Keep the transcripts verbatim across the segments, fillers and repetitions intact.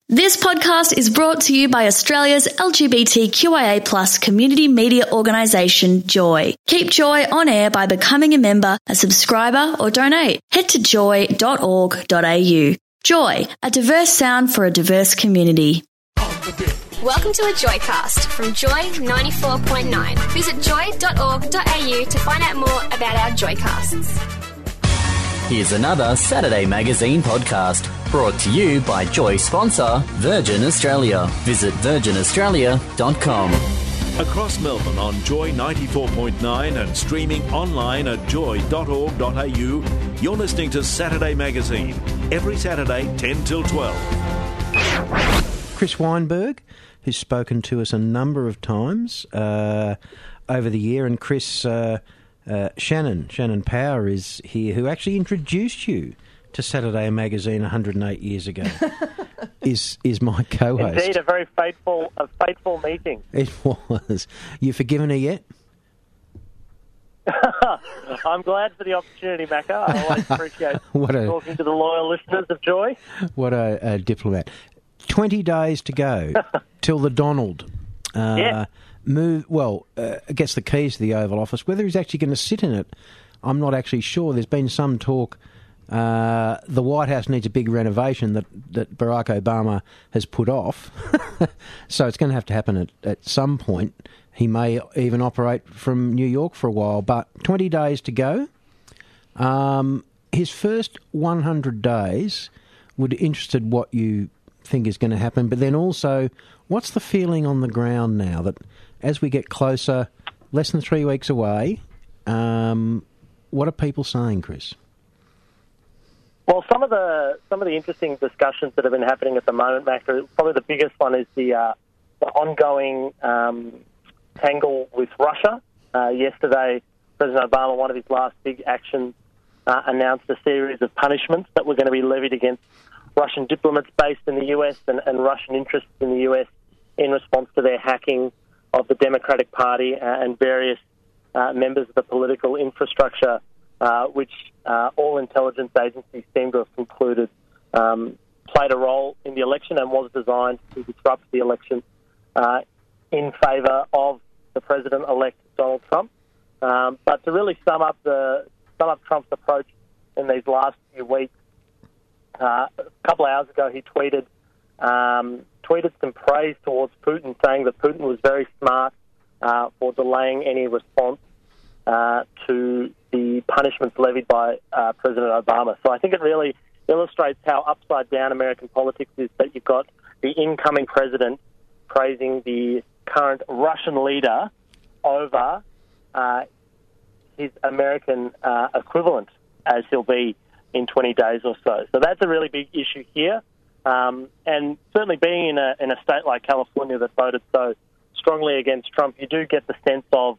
This podcast is brought to you by Australia's L G B T Q I A plus community media organisation, Joy. Keep Joy on air by becoming a member, a subscriber or donate. Head to joy dot org dot a u. Joy, a diverse sound for a diverse community. Welcome to a Joycast from Joy ninety-four point nine. Visit joy dot org dot a u to find out more about our Joycasts. Here's another Saturday Magazine podcast brought to you by Joy sponsor Virgin Australia. Visit virgin australia dot com. Across Melbourne on Joy ninety-four point nine and streaming online at joy dot org dot a u, you're listening to Saturday Magazine, every Saturday ten till twelve. Chris Weinberg, who's spoken to us a number of times uh, over the year, and Chris... Uh, Uh, Shannon, Shannon Power is here, who actually introduced you to Saturday Magazine one hundred eight years ago, is is my co-host. Indeed, a very fateful, a fateful meeting. It was. You forgiven her yet? I'm glad for the opportunity, Macca. I always appreciate what a, talking to the loyal listeners of Joy. What a, a diplomat. Twenty days to go till the Donald. Uh, yeah. Move well, uh, gets the keys to the Oval Office. Whether he's actually going to sit in it, I'm not actually sure. There's been some talk. Uh, the White House needs a big renovation that, that Barack Obama has put off, so it's going to have to happen at, at some point. He may even operate from New York for a while, but twenty days to go. Um, his first one hundred days would interested what you think is going to happen, but then also, what's the feeling on the ground now that as we get closer, less than three weeks away, um, what are people saying, Chris? Well, some of the some of the interesting discussions that have been happening at the moment, Macca, probably the biggest one is the, uh, the ongoing um, tangle with Russia. Uh, yesterday, President Obama, one of his last big actions, uh, announced a series of punishments that were going to be levied against Russian diplomats based in the U S and, and Russian interests in the U S in response to their hacking of the Democratic Party uh, and various uh, members of the political infrastructure, uh, which uh, all intelligence agencies seem to have concluded um, played a role in the election and was designed to disrupt the election uh, in favour of the President-elect Donald Trump. Um, but to really sum up the sum up Trump's approach in these last few weeks, Uh, a couple of hours ago, he tweeted um, tweeted some praise towards Putin, saying that Putin was very smart uh, for delaying any response uh, to the punishments levied by uh, President Obama. So I think it really illustrates how upside down American politics is, that you've got the incoming president praising the current Russian leader over uh, his American uh, equivalent, as he'll be in twenty days or so. So that's a really big issue here. Um, and certainly being in a in a state like California that voted so strongly against Trump, you do get the sense of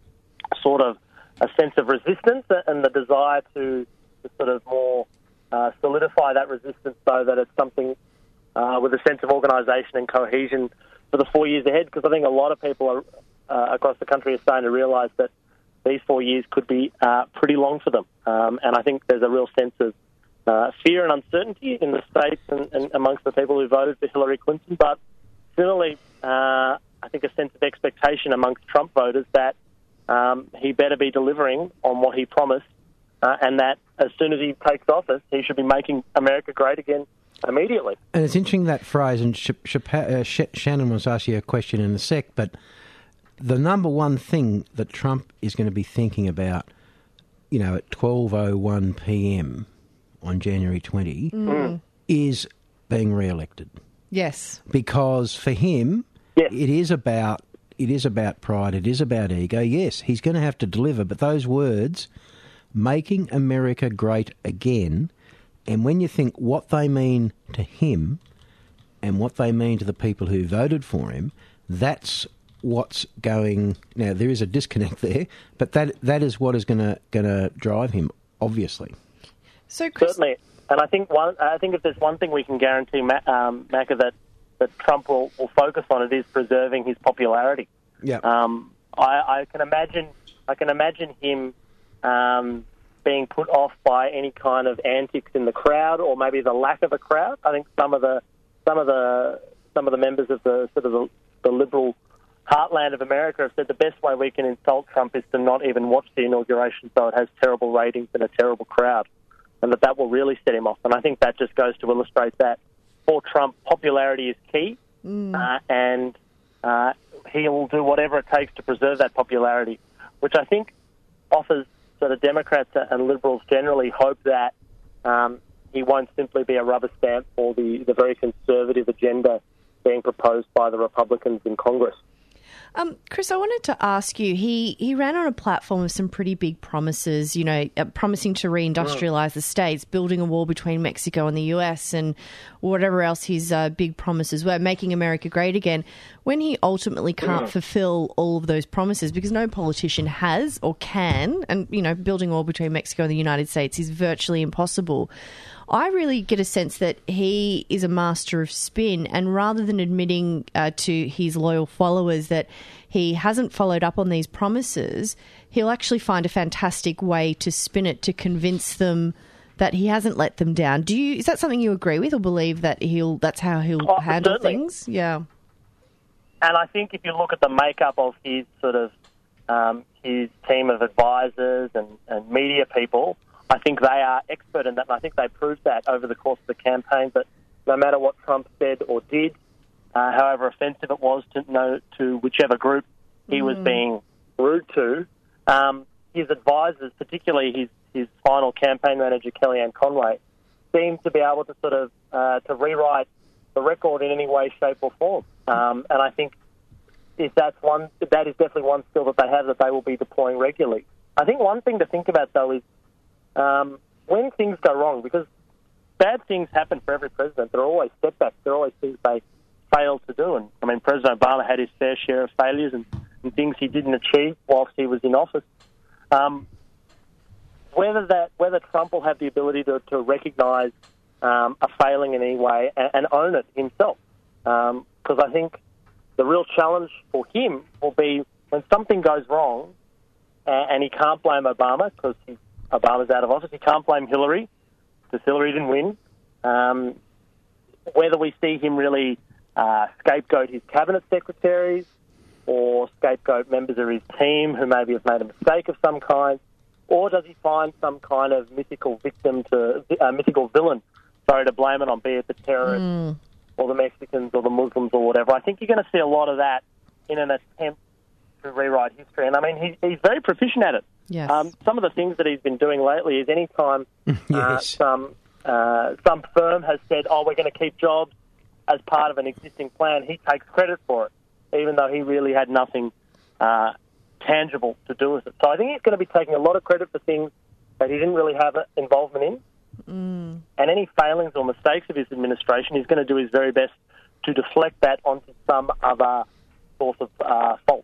sort of a sense of resistance and the desire to, to sort of more uh, solidify that resistance so that it's something uh, with a sense of organisation and cohesion for the four years ahead. Because I think a lot of people are, uh, across the country are starting to realise that these four years could be uh, pretty long for them. Um, and I think there's a real sense of uh, fear and uncertainty in the states and, and amongst the people who voted for Hillary Clinton. But similarly, uh, I think a sense of expectation amongst Trump voters that um, he better be delivering on what he promised uh, and that as soon as he takes office, he should be making America great again immediately. And it's interesting, that phrase, and Sh- Sh- uh, Sh- Shannon was asking you a question in a sec, but the number one thing that Trump is going to be thinking about, you know, at twelve oh one p.m. on January twentieth mm. is being re-elected. Yes. Because for him, yes. it is about it is about pride, it is about ego. Yes, he's going to have to deliver, but those words, making America great again, and when you think what they mean to him and what they mean to the people who voted for him, that's what's going. Now there is a disconnect there, but that that is what is going to going to drive him, obviously. So Chris- certainly, and I think one. I think if there's one thing we can guarantee, um, Macca, that that Trump will, will focus on, it is preserving his popularity. Yeah. Um, I, I can imagine. I can imagine him um, being put off by any kind of antics in the crowd, or maybe the lack of a crowd. I think some of the some of the some of the members of the sort of the, the liberal heartland of America have said the best way we can insult Trump is to not even watch the inauguration, so it has terrible ratings and a terrible crowd, and that that will really set him off. And I think that just goes to illustrate that for Trump, popularity is key, mm. uh, and uh, he will do whatever it takes to preserve that popularity, which I think offers sort of Democrats and Liberals generally hope that um, he won't simply be a rubber stamp for the, the very conservative agenda being proposed by the Republicans in Congress. Um, Chris, I wanted to ask you, he, he ran on a platform of some pretty big promises, you know, uh, promising to reindustrialise the states, building a wall between Mexico and the U S and whatever else his uh, big promises were, making America great again. When he ultimately can't yeah. fulfil all of those promises, because no politician has or can, and, you know, building a wall between Mexico and the United States is virtually impossible. I really get a sense that he is a master of spin, and rather than admitting uh, to his loyal followers that he hasn't followed up on these promises, he'll actually find a fantastic way to spin it to convince them that he hasn't let them down. Do you? Is that something you agree with, or believe that he'll? That's how he'll oh, handle certainly. things? Yeah. And I think if you look at the makeup of his sort of um, his team of advisors and, and media people, I think they are expert in that, and I think they proved that over the course of the campaign. But no matter what Trump said or did, uh, however offensive it was to no, to whichever group he mm. was being rude to, um, his advisors, particularly his, his final campaign manager, Kellyanne Conway, seemed to be able to sort of uh, to rewrite the record in any way, shape or form. Um, and I think if that's one, that is definitely one skill that they have that they will be deploying regularly. I think one thing to think about, though, is Um, when things go wrong, because bad things happen for every president, there are always setbacks, there are always things they fail to do. And I mean, President Obama had his fair share of failures and, and things he didn't achieve whilst he was in office. Um, whether that whether Trump will have the ability to, to recognise um, a failing in any way and, and own it himself, because um, I think the real challenge for him will be when something goes wrong and, and he can't blame Obama because he's Obama's out of office. He can't blame Hillary because Hillary didn't win. Um, whether we see him really uh, scapegoat his cabinet secretaries or scapegoat members of his team who maybe have made a mistake of some kind, or does he find some kind of mythical victim to uh, mythical villain, sorry, to blame it on, be it the terrorists mm. or the Mexicans or the Muslims or whatever. I think you're going to see a lot of that in an attempt to rewrite history. And I mean, he, he's very proficient at it. Yes. Um, some of the things that he's been doing lately is any time yes. uh, some uh, some firm has said, oh, we're going to keep jobs as part of an existing plan, he takes credit for it, even though he really had nothing uh, tangible to do with it. So I think he's going to be taking a lot of credit for things that he didn't really have involvement in. Mm. And any failings or mistakes of his administration, he's going to do his very best to deflect that onto some other source of uh, fault.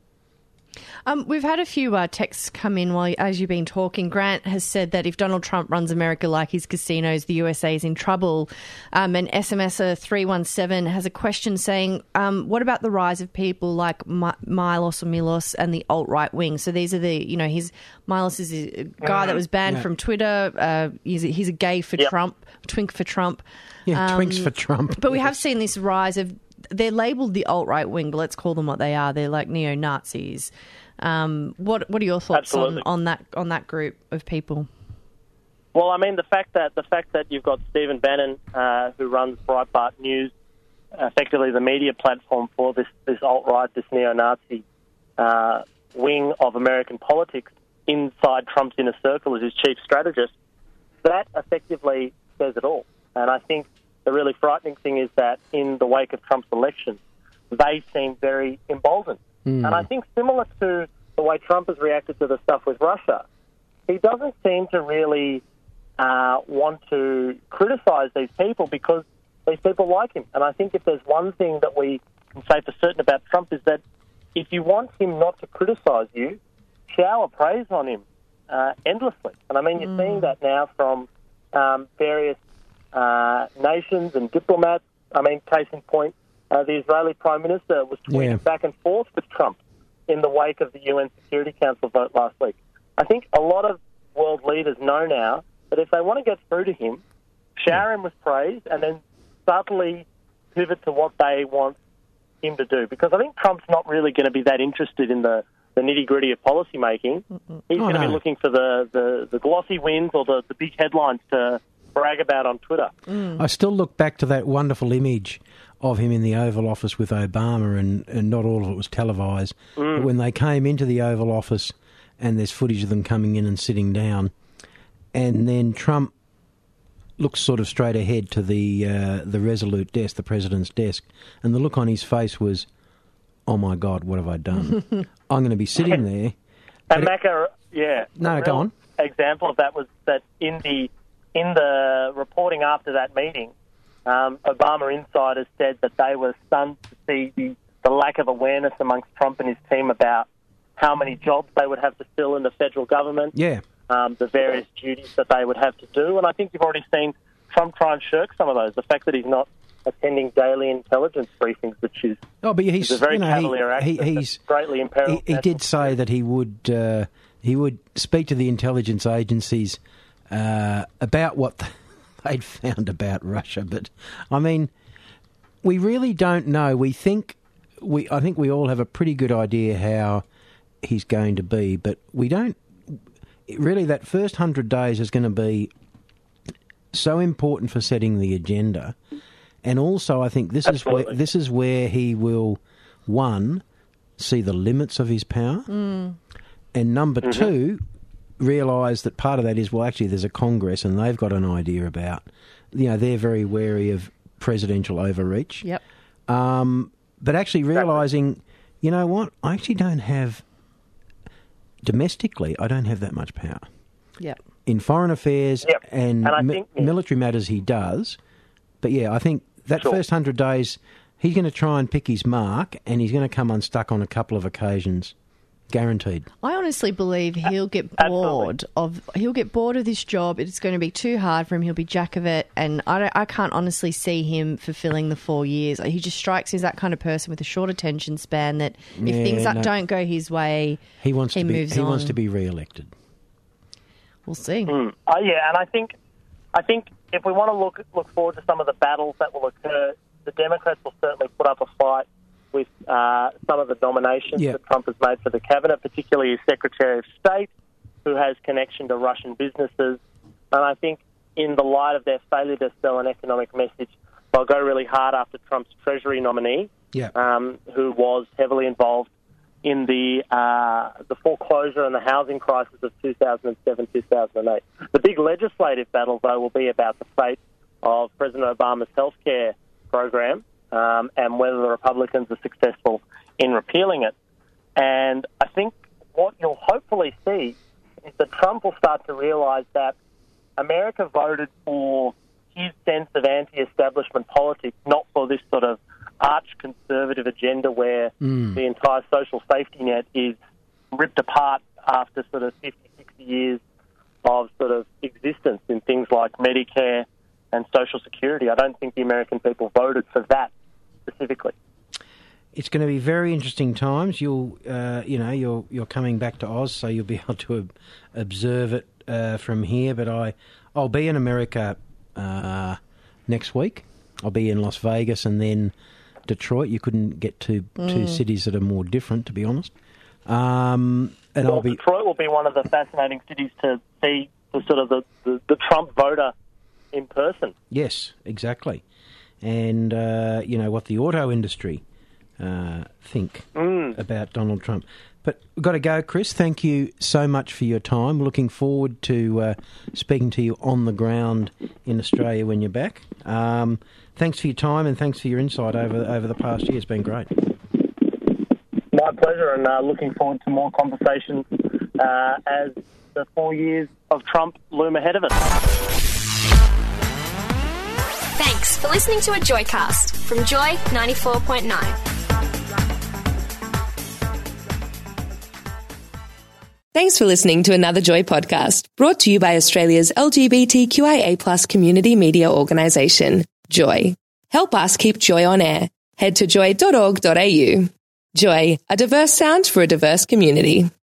Um, we've had a few uh, texts come in while as you've been talking. Grant has said that if Donald Trump runs America like his casinos, the U S A is in trouble. Um, and S M S three one seven has a question saying, um, what about the rise of people like My- Milos or Milos and the alt-right wing? So these are the, you know, he's Milos is a guy that was banned yeah. from Twitter. Uh, he's, a, he's a gay for yep. Trump, twink for Trump. Yeah, um, twinks for Trump. But we have seen this rise of, they're labelled the alt-right wing, but let's call them what they are. They're like neo-Nazis. Um, what what are your thoughts on, on that on that group of people? Well, I mean, the fact that the fact that you've got Stephen Bannon, uh, who runs Breitbart News, effectively the media platform for this, this alt-right, this neo-Nazi uh, wing of American politics inside Trump's inner circle as his chief strategist, that effectively says it all. And I think the really frightening thing is that in the wake of Trump's election, they seem very emboldened. Mm. And I think similar to the way Trump has reacted to the stuff with Russia, he doesn't seem to really uh, want to criticise these people because these people like him. And I think if there's one thing that we can say for certain about Trump is that if you want him not to criticise you, shower praise on him uh, endlessly. And I mean, you're mm. seeing that now from um, various uh, nations and diplomats. I mean, case in point, Uh, the Israeli Prime Minister was tweeting yeah. back and forth with Trump in the wake of the U N Security Council vote last week. I think a lot of world leaders know now that if they want to get through to him, shower him with praise and then subtly pivot to what they want him to do. Because I think Trump's not really going to be that interested in the, the nitty-gritty of policy making. He's Oh, going to no. be looking for the, the, the glossy wins or the, the big headlines to brag about on Twitter. I still look back to that wonderful image of him in the Oval Office with Obama, and, and not all of it was televised. But when they came into the Oval Office, and there's footage of them coming in and sitting down, and then Trump looks sort of straight ahead to the uh, the Resolute desk, the president's desk, and the look on his face was, "Oh my God, what have I done? I'm going to be sitting there." And Macca, yeah. No, a go real on. Example of that was that in the in the reporting after that meeting, um, Obama insiders said that they were stunned to see the, the lack of awareness amongst Trump and his team about how many jobs they would have to fill in the federal government, Yeah. um, the various duties that they would have to do. And I think you've already seen Trump try and shirk some of those. The fact that he's not attending daily intelligence briefings, which is, Oh, but he's is a very you know, cavalier he, act he, that he's greatly imperils he, he national did say that he would uh, he would speak to the intelligence agencies uh, about what they'd found about Russia. But I mean, we really don't know. We think we I think we all have a pretty good idea how he's going to be, but we don't really. That first hundred days is going to be so important for setting the agenda. And also, I think this Absolutely. is where this is where he will, one, see the limits of his power, Mm. and number Mm-hmm. two, realise that part of that is, well, actually, there's a Congress and they've got an idea about, you know, they're very wary of presidential overreach. Yep. Um, but actually realising, you know what, I actually don't have, domestically, I don't have that much power. Yep. In foreign affairs Yep. and, And I mi- think- yeah. military matters, he does. But yeah, I think that Sure. first hundred days, he's going to try and pick his mark, and he's going to come unstuck on a couple of occasions, guaranteed. I honestly believe he'll get Absolutely. bored of he'll get bored of this job. It's going to be too hard for him. He'll be jack of it, and I don't, I can't honestly see him fulfilling the four years. He just strikes me as that kind of person with a short attention span. That if Yeah, things no. don't go his way, He wants he to be. moves He on. wants to be re-elected. We'll see. Mm. Uh, yeah, and I think, I think if we want to look look forward to some of the battles that will occur, the Democrats will certainly put up a fight with uh, some of the nominations Yeah. that Trump has made for the cabinet, particularly his Secretary of State, who has connection to Russian businesses. And I think in the light of their failure to sell an economic message, they'll go really hard after Trump's Treasury nominee, Yeah. um, who was heavily involved in the uh, the foreclosure and the housing crisis of two thousand seven, two thousand eight. The big legislative battle, though, will be about the fate of President Obama's healthcare program um, and whether the Republicans are successful in repealing it. And I think what you'll hopefully see is that Trump will start to realise that America voted for his sense of anti-establishment politics, not for this sort of arch-conservative agenda where Mm. the entire social safety net is ripped apart after sort of fifty, sixty years of sort of existence in things like Medicare and Social Security. I don't think the American people voted for that specifically. It's going to be very interesting times. You'll, uh, you know, you're you're coming back to Oz, so you'll be able to ob- observe it uh, from here. But I, I'll be in America uh, next week. I'll be in Las Vegas and then Detroit. You couldn't get to two cities that are more different, to be honest. Um, and Well, I'll be Detroit will be one of the fascinating cities to see the sort of the, the, the Trump voter in person. yes, exactly. And uh, you know what the auto industry uh, think about Donald Trump. But we've got to go, Chris. Thank you so much for your time. Looking forward to uh, speaking to you on the ground in Australia when you're back. Um, thanks for your time and thanks for your insight over over the past year. It's been great. My pleasure, and uh, looking forward to more conversations uh, as the four years of Trump loom ahead of us. Thanks for listening to a Joycast from Joy ninety-four point nine. Thanks for listening to another Joy podcast, brought to you by Australia's L G B T Q I A plus community media organisation, Joy. Help us keep Joy on air. Head to joy dot org dot a u. Joy, a diverse sound for a diverse community.